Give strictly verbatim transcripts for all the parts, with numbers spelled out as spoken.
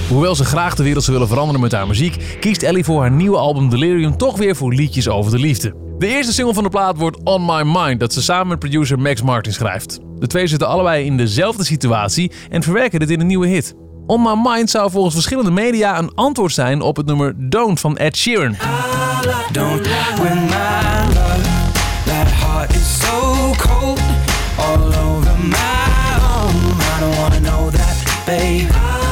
Hoewel ze graag de wereld zou willen veranderen met haar muziek, kiest Ellie voor haar nieuwe album Delirium toch weer voor liedjes over de liefde. De eerste single van de plaat wordt On My Mind, dat ze samen met producer Max Martin schrijft. De twee zitten allebei in dezelfde situatie en verwerken dit in een nieuwe hit. On My Mind zou volgens verschillende media een antwoord zijn op het nummer Don't van Ed Sheeran. Don't when my love, that heart is so cold, all over my own. I don't wanna know that, babe.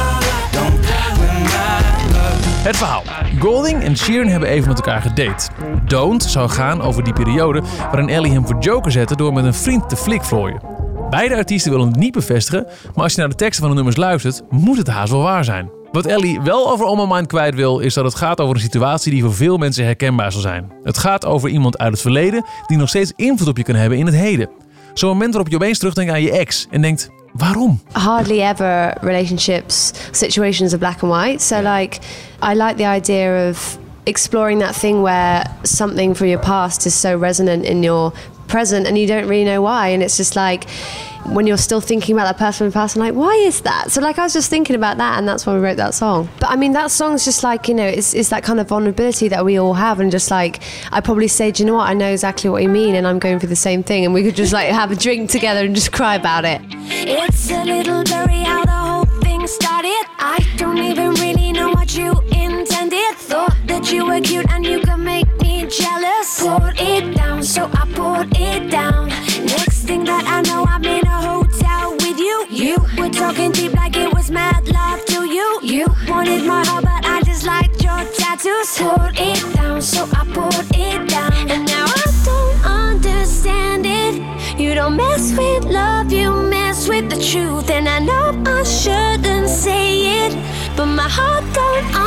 Don't when my love. Het verhaal. Golding en Sheeran hebben even met elkaar gedate. Don't zou gaan over die periode waarin Ellie hem voor joker zette door met een vriend te flikvlooien. Beide artiesten willen het niet bevestigen, maar als je naar de teksten van de nummers luistert, moet het haast wel waar zijn. Wat Ellie wel over On My Mind kwijt wil, is dat het gaat over een situatie die voor veel mensen herkenbaar zal zijn. Het gaat over iemand uit het verleden die nog steeds invloed op je kan hebben in het heden. Zo'n moment waarop je opeens terugdenkt aan je ex en denkt, waarom? Hardly ever relationships, situations are black and white. So like, I like the idea of exploring that thing where something from your past is so resonant in your present and you don't really know why, and it's just like when you're still thinking about that person in the past and like, why is that? So like I was just thinking about that, and that's why we wrote that song. But I mean, that song's just like, you know, it's, it's that kind of vulnerability that we all have, and just like I probably say, do you know what, I know exactly what you mean and I'm going through the same thing, and we could just like have a drink together and just cry about it. It's a little blurry how the whole thing started. I don't even really know what you intended. Thought that you were cute and you could make me jealous. Poured it down, so I poured it down. Next thing that I know, I'm in a hotel with you. You were talking deep like it was mad love to you. You wanted my heart, but I just liked your tattoos. Poured it down, so I poured it down. And now I don't understand it. You don't mess with love, you with the truth, and I know I shouldn't say it, but my heart don't